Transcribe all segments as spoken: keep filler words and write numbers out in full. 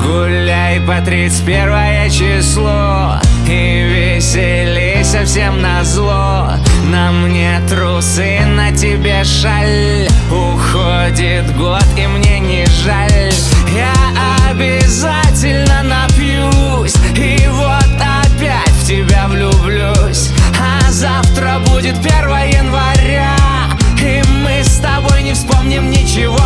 Гуляй по тридцать первое число и веселей совсем назло. На мне трусы, на тебе шаль. Уходит год и мне не жаль. Я обязательно напьюсь и вот опять в тебя влюблюсь. А завтра будет первое января, и мы с тобой не вспомним ничего.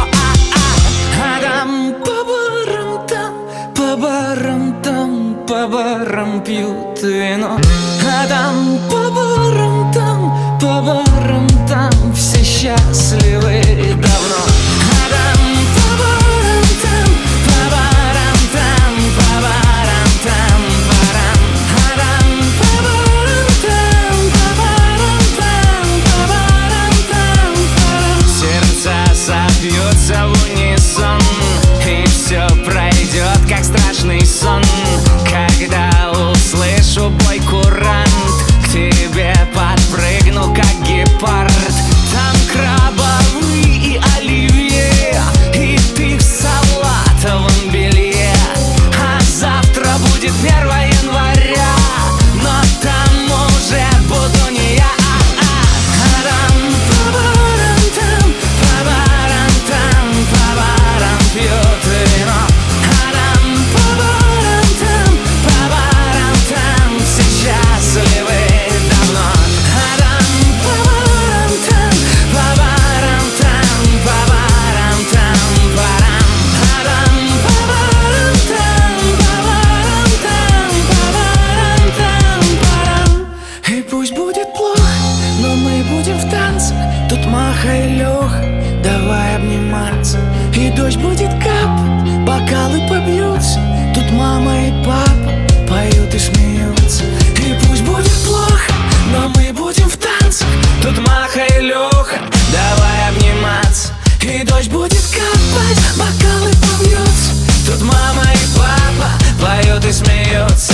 А там по барам там, по барам там, по барам пьют вино. А там по барам там, по барам там все счастливы давно. А там по барам там, по барам там, по барам там, барам. А там по барам там, по барам там, по барам там, барам. Сердца собьются в унисон, и все пройдет, как страшный сон. Когда услышу бой курант, к тебе подпрыгну, как гепард. Там крабовые и оливье, и ты в салатовом белье. А завтра будет первое января, но там уже буду не я. А там по барам там, по барам там, по барам пьют вино. А там по барам там, по барам там все счастливы давно. А там по барам там, по барам там, по барам там, барам. А там по барам там, по барам там, по барам там, барам. И пусть будет плохо, но мы будем в танце. Тут Маха и Леха, давай обниматься. И дождь будет капать, бокалы побьются. Тут мама и папа поют и смеются. И пусть будет плохо, но мы будем в танцах. Тут Маха и Леха, давай обниматься. И дождь будет капать, бокалы побьются. Тут мама и папа поют и смеются.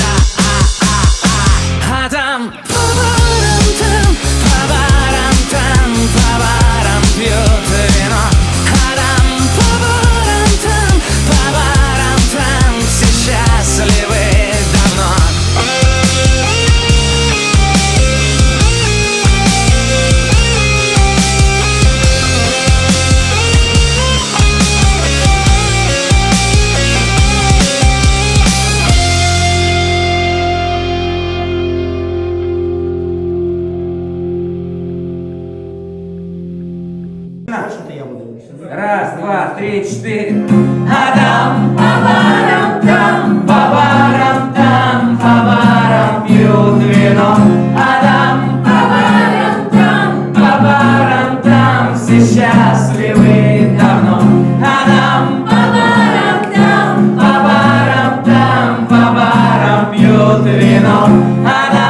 А там по барам там, по барам там, по барам пьют вино. А там по барам там, по барам там все счастливы давно. Раз, два, три, четыре. А там по барам там, по барам там, по барам пьют вино. А там по барам там, по барам там все счастливы давно. А там по барам там, по барам там, по барам пьют вино. А там